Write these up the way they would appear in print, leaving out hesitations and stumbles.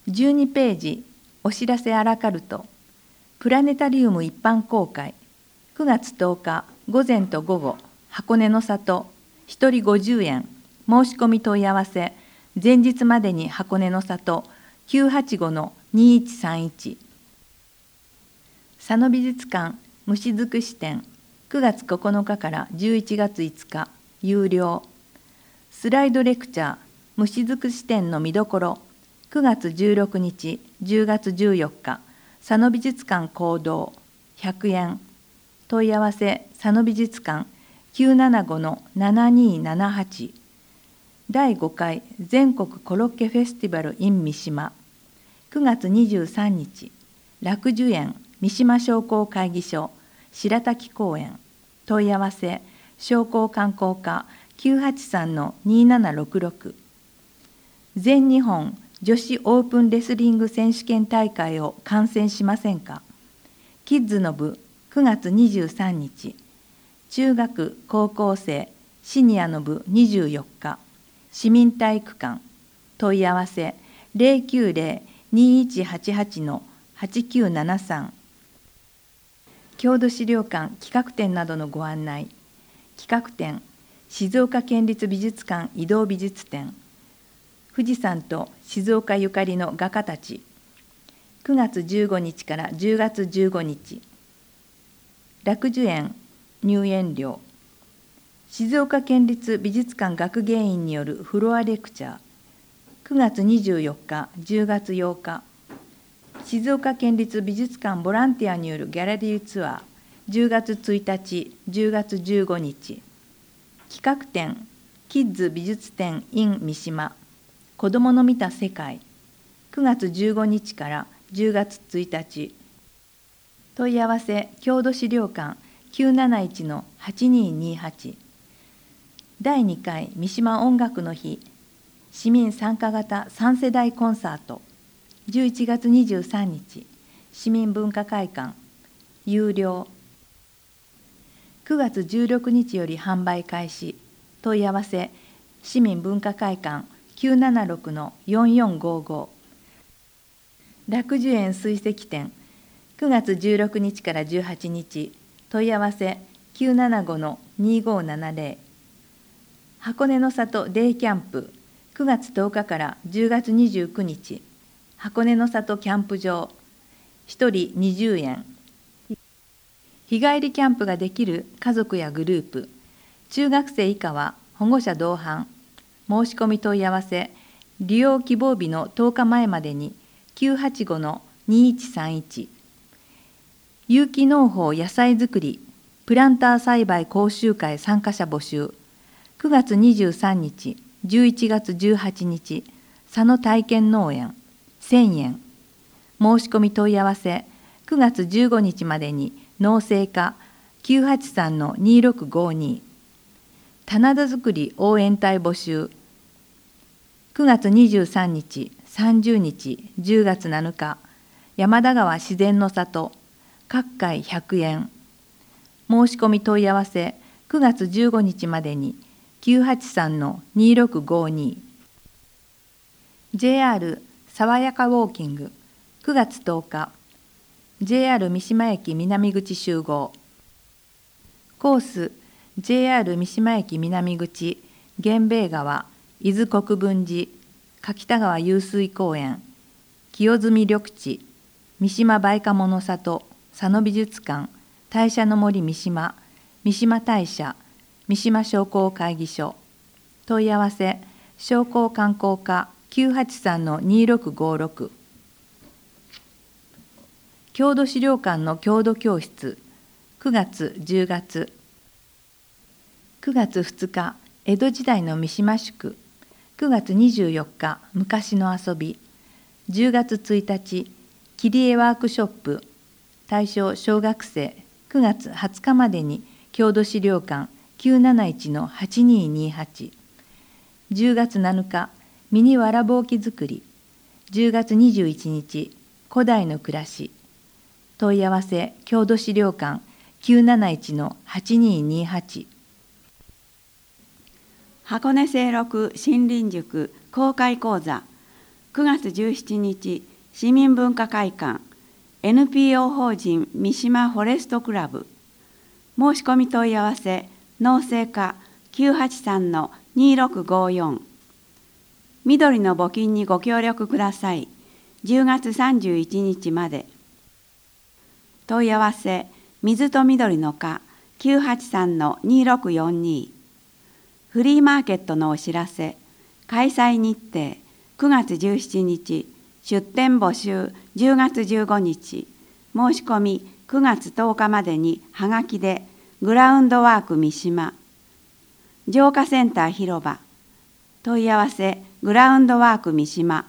12ページお知らせアラカルトプラネタリウム一般公開9月10日午前と午後箱根の里1人50円申し込み問い合わせ前日までに箱根の里 985-2131 佐野美術館虫尽くし展9月9日から11月5日有料スライドレクチャー虫尽くし展の見どころ9月16日、10月14日、佐野美術館講堂100円。問い合わせ佐野美術館 975-7278 第5回全国コロッケフェスティバル in 三島9月23日、楽寿園三島商工会議所白滝公園問い合わせ商工観光課 983-2766 全日本女子オープンレスリング選手権大会を観戦しませんか。キッズの部9月23日、中学・高校生・シニアの部24日、市民体育館、問い合わせ 090-2188-8973 郷土資料館企画展などのご案内。企画展、静岡県立美術館移動美術展富士山と静岡ゆかりの画家たち9月15日から10月15日楽寿園入園料静岡県立美術館学芸員によるフロアレクチャー9月24日10月8日静岡県立美術館ボランティアによるギャラリーツアー10月1日10月15日企画展キッズ美術展 in 三島子どもの見た世界9月15日から10月1日問い合わせ郷土資料館 971-8228 第2回三島音楽の日市民参加型3世代コンサート11月23日市民文化会館有料9月16日より販売開始問い合わせ市民文化会館 976-4455 楽寿園水石展9月16日から18日問い合わせ 975-2570 箱根の里デイキャンプ9月10日から10月29日箱根の里キャンプ場1人20円日帰りキャンプができる家族やグループ中学生以下は保護者同伴申し込み問い合わせ利用希望日の10日前までに 985-2131 有機農法野菜作りプランター栽培講習会参加者募集9月23日11月18日佐野体験農園1000円申し込み問い合わせ9月15日までに農政課 983-2652 棚田作り応援隊募集9月23日、30日、10月7日山田川自然の里各回100円申し込み問い合わせ9月15日までに 983-2652 JR 爽やかウォーキング9月10日 JR 三島駅南口集合コースJR 三島駅南口源兵衛川伊豆国分寺柿田川湧水公園清澄緑地三島梅花物里佐野美術館大社の森三島三島大社三島商工会議所問い合わせ商工観光課 983-2656 郷土資料館の郷土教室9月10月9月2日江戸時代の三島宿9月24日昔の遊び10月1日切り絵ワークショップ対象小学生9月20日までに郷土資料館 971-8228 10月7日ミニわらぼうき作り10月21日古代の暮らし問い合わせ郷土資料館 971-8228 箱根清六森林塾公開講座 9月17日、市民文化会館、NPO 法人三島フォレストクラブ。申し込み問い合わせ、農政課 983-2654。緑の募金にご協力ください。10月31日まで。問い合わせ、水と緑の課 983-2642。フリーマーケットのお知らせ、開催日程、9月17日、出店募集10月15日、申し込み9月10日までにはがきで、グラウンドワーク三島、浄化センター広場、問い合わせ、グラウンドワーク三島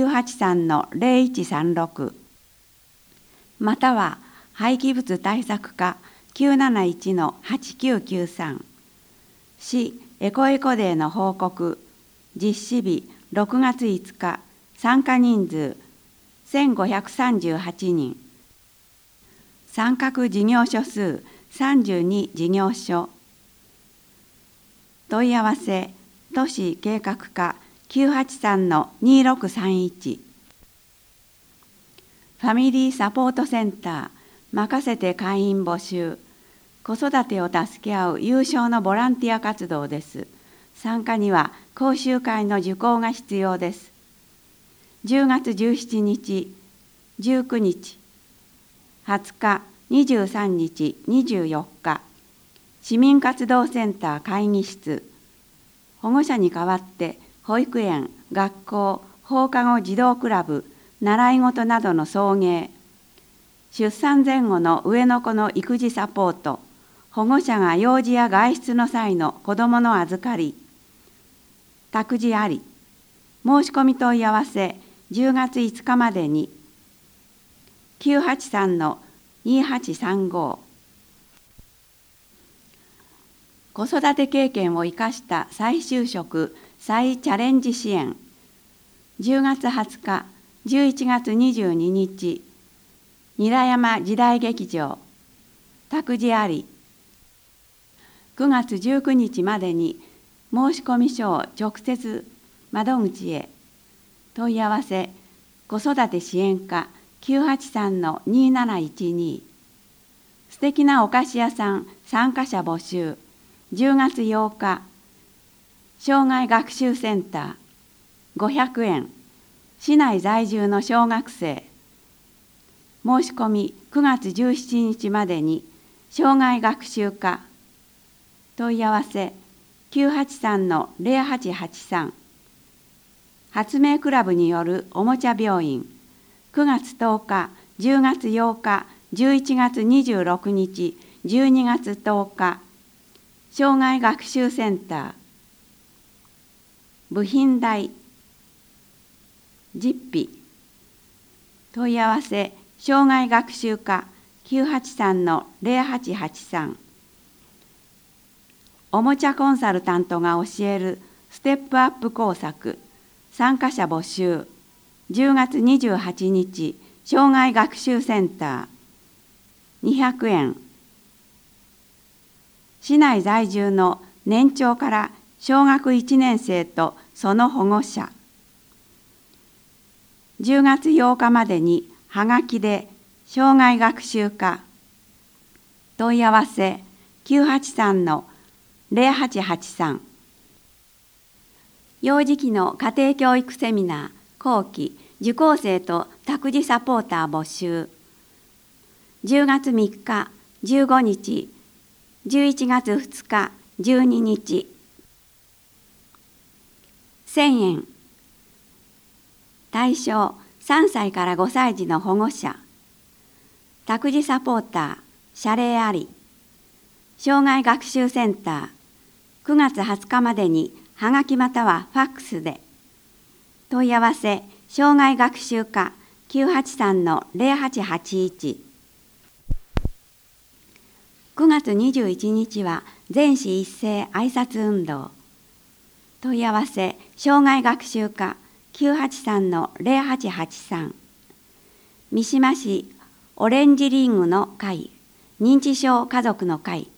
983-0136、または廃棄物対策課 971-8993、市エコエコデーの報告、実施日6月5日、参加人数1538人、参画事業所数32事業所。問い合わせ、都市計画課 983-2631。ファミリーサポートセンター、任せて会員募集。子育てを助け合う有償のボランティア活動です。参加には講習会の受講が必要です。10月17日、19日、20日、23日、24日、市民活動センター会議室、保護者に代わって保育園、学校、放課後児童クラブ、習い事などの送迎、出産前後の上の子の育児サポート、保護者が幼児や外出の際の子どもの預かり、託児あり、申し込み問い合わせ10月5日までに、983-2835。子育て経験を生かした再就職・再チャレンジ支援。10月20日、11月22日、韮山時代劇場、託児あり。9月19日までに申し込み書を直接窓口へ。問い合わせ、子育て支援課 983-2712。素敵なお菓子屋さん参加者募集。10月8日、障害学習センター500円。市内在住の小学生。申し込み9月17日までに障害学習課。問い合わせ 983-0883。発明クラブによるおもちゃ病院。9月10日、10月8日、11月26日、12月10日。障害学習センター。部品代。実費。問い合わせ、障害学習課 983-0883。おもちゃコンサルタントが教えるステップアップ工作。参加者募集。10月28日、障害学習センター。200円。市内在住の年長から小学1年生とその保護者。10月8日までにはがきで障害学習課。問い合わせ 983-0883。幼児期の家庭教育セミナー後期受講生と託児サポーター募集。10月3日、15日、11月2日、12日。1000円。対象3歳から5歳児の保護者。託児サポーター、謝礼あり。障害学習センター、9月20日までにはがきまたはファックスで。問い合わせ、障害学習課 983-0881。9月21日は全市一斉挨拶運動。問い合わせ、障害学習課 983-0883。三島市オレンジリングの会、認知症家族の会。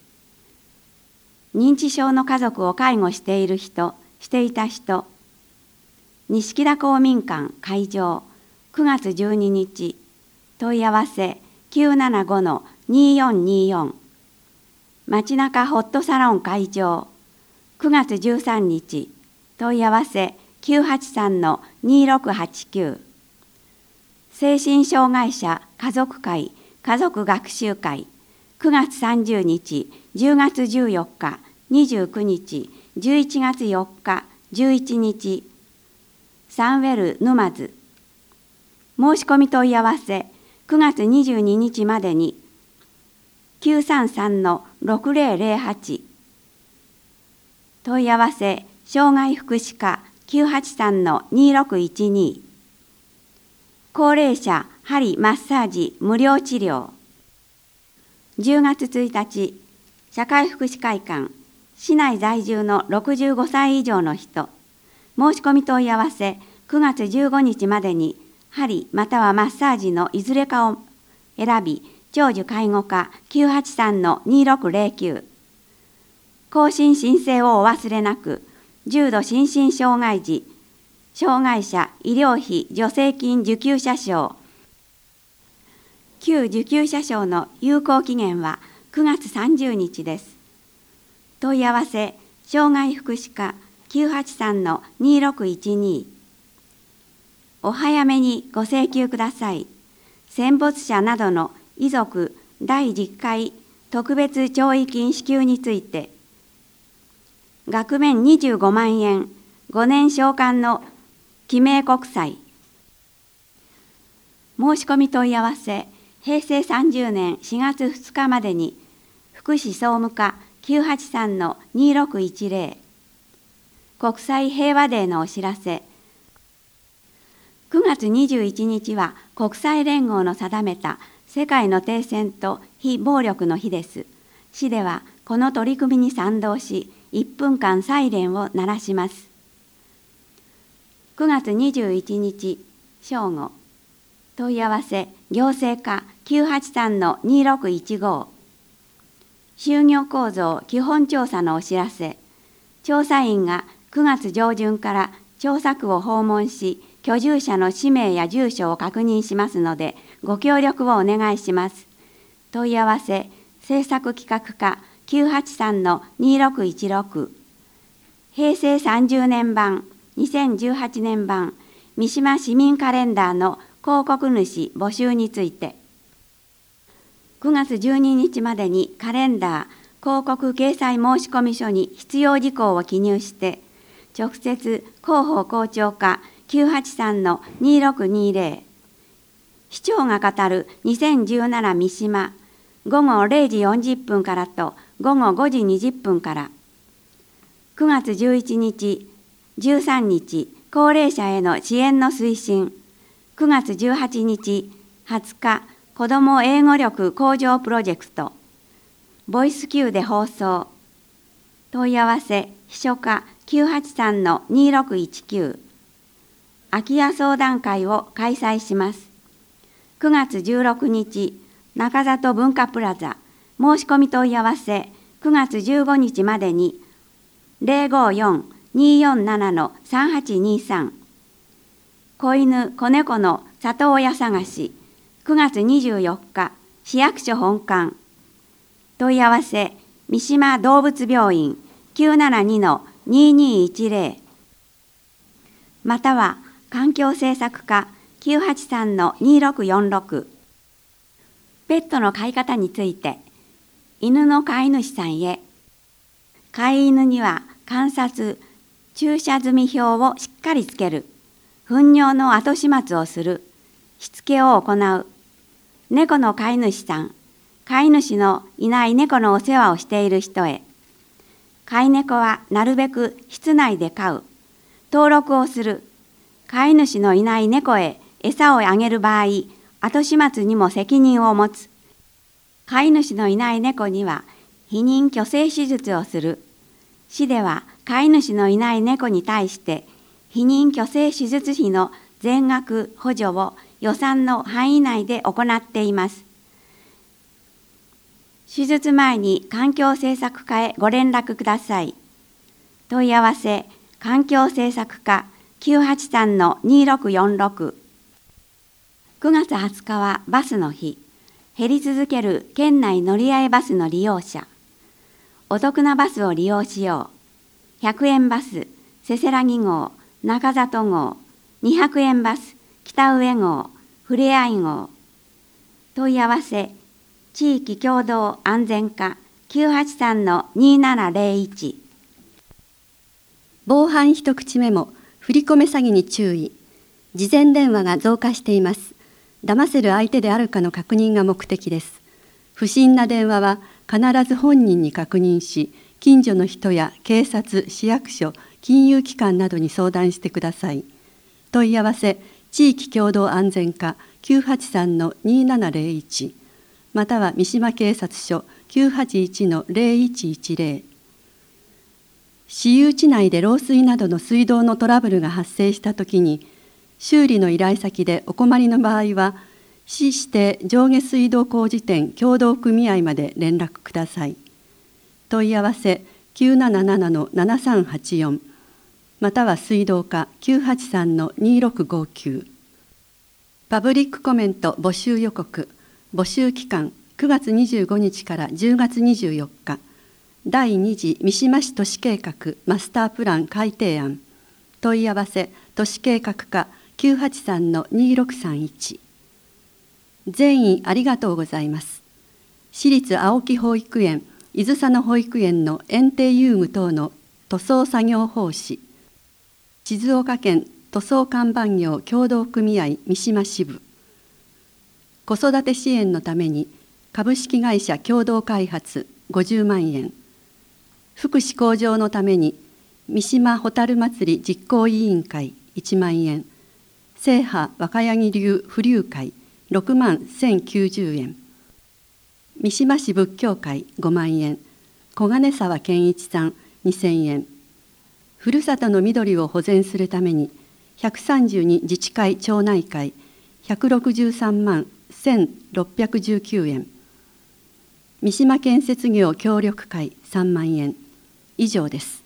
認知症の家族を介護している人、していた人。 錦田公民館会場9月12日問い合わせ 975-2424 街中ホットサロン会場9月13日問い合わせ 983-2689 精神障害者家族会家族学習会9月30日10月14日29日11月4日11日サンウェル沼津申し込み問い合わせ9月22日までに 933-6008 問い合わせ障害福祉課 983-2612 高齢者鍼マッサージ無料治療10月1日社会福祉会館市内在住の65歳以上の人申し込み問い合わせ9月15日までに鍼またはマッサージのいずれかを選び長寿介護課 983-2609 更新申請をお忘れなく重度心身障害児障害者医療費助成金受給者証旧受給者証の有効期限は9月30日です。問い合わせ障害福祉課 983-2612 お早めにご請求ください。戦没者などの遺族第10回特別弔慰金支給について額面25万円5年償還の記名国債申し込み問い合わせ平成30年4月2日までに福祉総務課 983-2610 国際平和デーのお知らせ9月21日は国際連合の定めた世界の停戦と非暴力の日です。市ではこの取り組みに賛同し1分間サイレンを鳴らします。9月21日正午問い合わせ行政課 983-2615 就業構造基本調査のお知らせ調査員が9月上旬から調査区を訪問し居住者の氏名や住所を確認しますのでご協力をお願いします。問い合わせ政策企画課 983-2616 平成30年版2018年版三島市民カレンダーの広告主募集について9月12日までにカレンダー広告掲載申込書に必要事項を記入して直接広報校長課 983-2620 市長が語る2017三島午後0時40分からと午後5時20分から9月11日13日高齢者への支援の推進9月18日20日子ども英語力向上プロジェクトボイス Q で放送問い合わせ秘書課 983-2619 空き家相談会を開催します。9月16日中里文化プラザ申し込み問い合わせ9月15日までに 054-247-3823 子犬子猫の里親探し9月24日市役所本館問い合わせ三島動物病院 972-2210 または環境政策課 983-2646 ペットの飼い方について犬の飼い主さんへ飼い犬には観察注射済み表をしっかりつける糞尿の後始末をするしつけを行う猫の飼い主さん飼い主のいない猫のお世話をしている人へ飼い猫はなるべく室内で飼う登録をする飼い主のいない猫へ餌をあげる場合後始末にも責任を持つ飼い主のいない猫には避妊去勢手術をする市では飼い主のいない猫に対して避妊去勢手術費の全額補助を予算の範囲内で行っています。手術前に環境政策課へご連絡ください。問い合わせ環境政策課 983-2646。9月20日はバスの日。減り続ける県内乗り合いバスの利用者。お得なバスを利用しよう。100円バス、せせらぎ号、中里号、200円バス、北上号、ふれあい号。問い合わせ、地域共同安全課 983-2701。 防犯一口メモ、振り込め詐欺に注意。事前電話が増加しています。騙せる相手であるかの確認が目的です。不審な電話は必ず本人に確認し、近所の人や警察、市役所、金融機関などに相談してください。問い合わせ、地域共同安全課 983-2701 または三島警察署 981-0110。私有地内で漏水などの水道のトラブルが発生したときに、修理の依頼先でお困りの場合は、市指定上下水道工事店協同組合まで連絡ください。問い合わせ 977-7384 または水道課 983-2659。パブリックコメント募集予告。募集期間9月25日から10月24日。第2次三島市都市計画マスタープラン改定案。問い合わせ都市計画課 983-2631。全員ありがとうございます。私立青木保育園、伊豆佐野保育園の園庭遊具等の塗装作業奉仕。静岡県塗装看板業協同組合三島支部。子育て支援のために株式会社共同開発50万円。福祉向上のために三島ホタル祭り実行委員会1万円。正派若柳流浮流会6万1090円。三島市仏教会5万円。小金沢健一さん2000円。ふるさとの緑を保全するために132自治会町内会163万1619円。三島建設業協力会3万円。以上です。